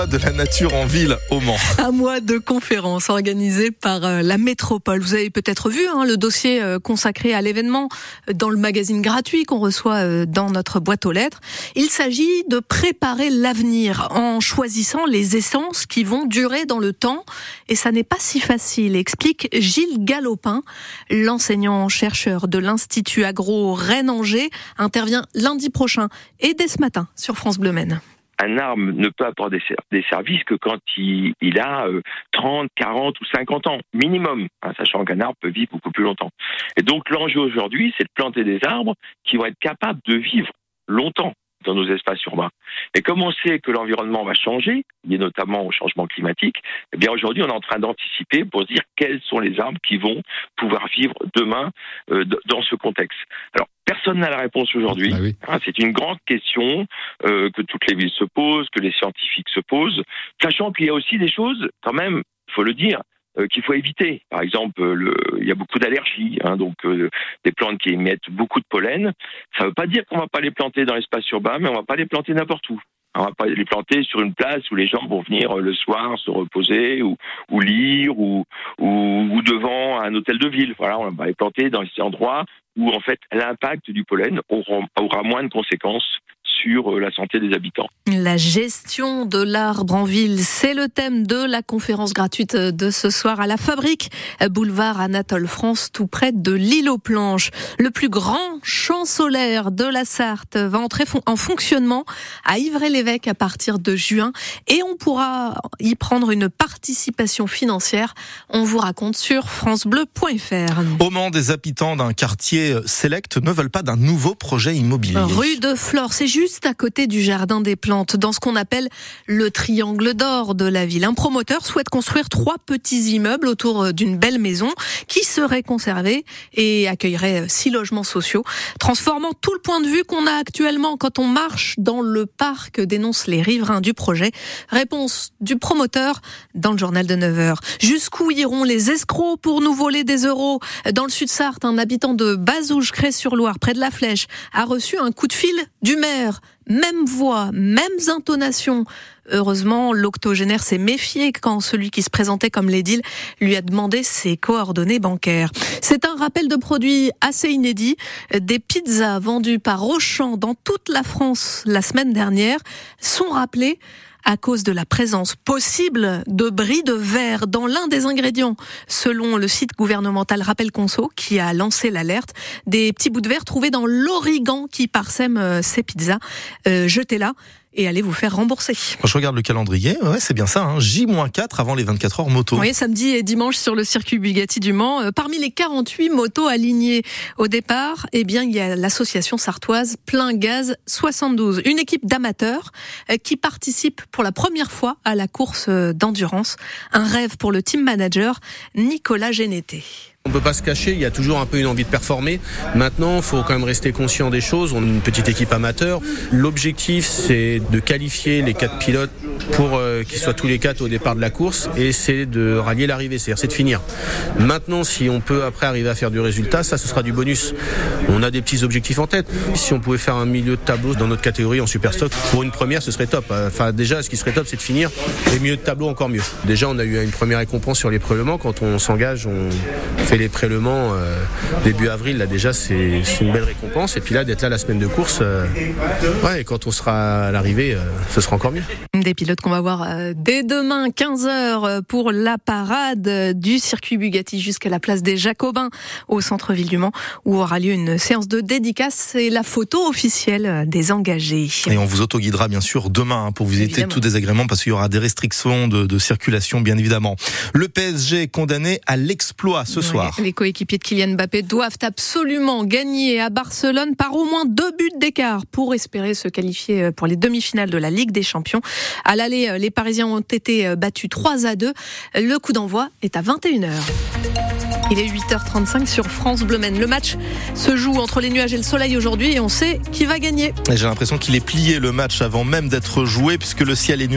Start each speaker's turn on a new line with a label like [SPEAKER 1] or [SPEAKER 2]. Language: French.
[SPEAKER 1] mois de la nature en ville au Mans.
[SPEAKER 2] Un mois de conférences organisées par la métropole. Vous avez peut-être vu le dossier consacré à l'événement dans le magazine gratuit qu'on reçoit dans notre boîte aux lettres. Il s'agit de préparer l'avenir en choisissant les essences qui vont durer dans le temps. Et ça n'est pas si facile, explique Gilles Galopin, l'enseignant-chercheur de l'Institut Agro Rennes-Angers, intervient lundi prochain et dès ce matin sur France Bleu Maine.
[SPEAKER 3] Un arbre ne peut apporter des services que quand il a 30, 40 ou 50 ans, minimum, sachant qu'un arbre peut vivre beaucoup plus longtemps. Et donc l'enjeu aujourd'hui, c'est de planter des arbres qui vont être capables de vivre longtemps dans nos espaces urbains. Et comme on sait que l'environnement va changer, lié notamment au changement climatique, eh bien aujourd'hui on est en train d'anticiper pour se dire quels sont les arbres qui vont pouvoir vivre demain dans ce contexte. Alors personne n'a la réponse aujourd'hui. Oui. C'est une grande question que toutes les villes se posent, que les scientifiques se posent, sachant qu'il y a aussi des choses, quand même, il faut le dire, qu'il faut éviter. Par exemple, il y a beaucoup d'allergies, donc des plantes qui émettent beaucoup de pollen. Ça ne veut pas dire qu'on ne va pas les planter dans l'espace urbain, mais on ne va pas les planter n'importe où. On ne va pas les planter sur une place où les gens vont venir le soir se reposer ou lire ou devant un hôtel de ville. Voilà, on va les planter dans ces endroits où en fait l'impact du pollen aura moins de conséquences sur la santé des habitants.
[SPEAKER 2] La gestion de l'arbre en ville, c'est le thème de la conférence gratuite de ce soir à la Fabrique, boulevard Anatole France, tout près de l'île aux Planches. Le plus grand champ solaire de la Sarthe va entrer en fonctionnement à Ivray-l'Évêque à partir de juin et on pourra y prendre une participation financière. On vous raconte sur francebleu.fr.
[SPEAKER 1] Au Mans, des habitants d'un quartier select ne veulent pas d'un nouveau projet immobilier.
[SPEAKER 2] Rue de Flore, c'est juste à côté du jardin des plantes, dans ce qu'on appelle le triangle d'or de la ville. Un promoteur souhaite construire 3 petits immeubles autour d'une belle maison qui serait conservée et accueillerait 6 logements sociaux, transformant tout le point de vue qu'on a actuellement quand on marche dans le parc, dénoncent les riverains du projet. Réponse du promoteur dans le journal de 9h. Jusqu'où iront les escrocs pour nous voler des euros? Dans le Sud-Sarthe, un habitant de Bazouges-Crest-sur-Loire, près de la Flèche, a reçu un coup de fil du maire. Même voix, mêmes intonations. Heureusement, l'octogénaire s'est méfié quand celui qui se présentait comme l'édile lui a demandé ses coordonnées bancaires. C'est un rappel de produits assez inédit. Des pizzas vendues par Auchan dans toute la France la semaine dernière sont rappelées à cause de la présence possible de bris de verre dans l'un des ingrédients. Selon le site gouvernemental Rappel Conso, qui a lancé l'alerte, des petits bouts de verre trouvés dans l'origan qui parsème ces pizzas. Jetez-la et allez vous faire rembourser.
[SPEAKER 1] Je regarde le calendrier, c'est bien ça, J-4 avant les 24 heures moto.
[SPEAKER 2] Oui, samedi et dimanche sur le circuit Bugatti du Mans. Parmi les 48 motos alignées au départ, il y a l'association sartoise Plein Gaz 72. Une équipe d'amateurs qui participe pour la première fois à la course d'endurance. Un rêve pour le team manager Nicolas Génété.
[SPEAKER 4] On ne peut pas se cacher, il y a toujours un peu une envie de performer. Maintenant, il faut quand même rester conscient des choses. On est une petite équipe amateur. L'objectif, c'est de qualifier les 4 pilotes pour qu'ils soient tous les 4 au départ de la course et c'est de rallier l'arrivée, c'est de finir. Maintenant, si on peut après arriver à faire du résultat, ça, ce sera du bonus. On a des petits objectifs en tête. Si on pouvait faire un milieu de tableau dans notre catégorie en Superstock, pour une première, ce serait top. Déjà, ce qui serait top, c'est de finir. Et milieu de tableau, encore mieux. Déjà, on a eu une première récompense sur les prélèvements. Quand on s'engage, on fait les prélèvements début avril, là déjà c'est une belle récompense et puis là d'être là la semaine de course et quand on sera à l'arrivée ce sera encore mieux.
[SPEAKER 2] Des pilotes qu'on va voir dès demain 15h pour la parade du circuit Bugatti jusqu'à la place des Jacobins au centre-ville du Mans où aura lieu une séance de dédicace et la photo officielle des engagés.
[SPEAKER 1] Et on vous autoguidera bien sûr demain pour vous éviter tout désagrément parce qu'il y aura des restrictions de circulation bien évidemment. Le PSG est condamné à l'exploit ce soir.
[SPEAKER 2] Les coéquipiers de Kylian Mbappé doivent absolument gagner à Barcelone par au moins 2 buts d'écart pour espérer se qualifier pour les demi-finales de la Ligue des Champions. À l'aller, les Parisiens ont été battus 3-2. Le coup d'envoi est à 21h. Il est 8h35 sur France Bleu Maine. Le match se joue entre les nuages et le soleil aujourd'hui et on sait qui va gagner.
[SPEAKER 1] J'ai l'impression qu'il est plié le match avant même d'être joué puisque le ciel est nuageux.